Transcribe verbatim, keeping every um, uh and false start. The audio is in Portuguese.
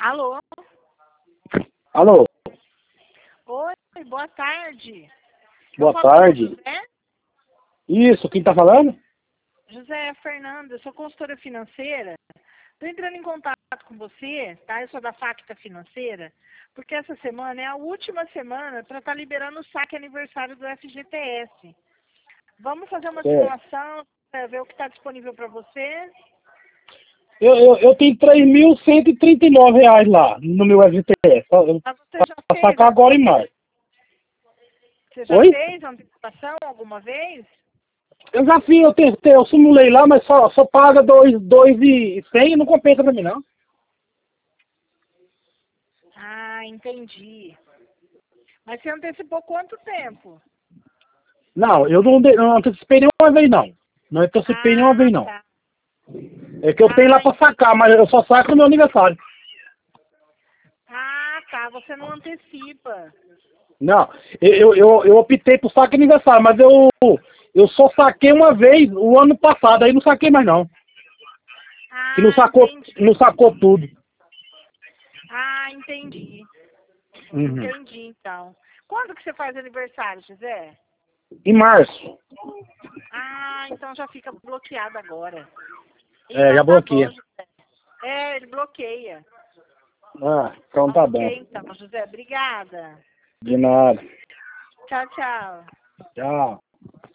Alô? Alô? Oi, boa tarde. Boa Eu falo com tarde. José? Isso, quem tá falando? José Fernanda, eu sou consultora financeira. Estou entrando em contato com você, tá? Eu sou da Facta Financeira, porque essa semana é a última semana para estar liberando o saque aniversário do F G T S. Vamos fazer uma Certo. simulação para ver o que está disponível para você? Eu, eu, eu tenho três mil cento e trinta e nove reais lá no meu F G T S. Mas você já Pra fez? sacar agora em maio. Você já Oi? fez antecipação alguma vez? Eu já fiz, eu testei, eu simulei lá, mas só, só paga dois, dois e cem e não compensa pra mim, não. Ah, entendi. Mas você antecipou quanto tempo? Não, eu não, de- eu não antecipei nenhuma vez, não. Não antecipei nenhuma Ah, vez, não. tá. É que eu tenho lá Ah, pra sacar, mas eu só saco no meu aniversário. ah, tá. Você não antecipa. Não, eu, eu, eu optei por saque aniversário, mas eu, eu só saquei uma vez o ano passado, aí não saquei mais não. Que não Ah, sacou, entendi. não sacou tudo. Ah, entendi. Uhum. Entendi, então. Quando que você faz aniversário, José? Em março. Ah, então já fica bloqueado agora. É, já Então tá bom, bloqueei. José. É, ele bloqueia. Ah, então tá bom. Ok, então, José. Obrigada. De nada. Tchau, tchau. Tchau.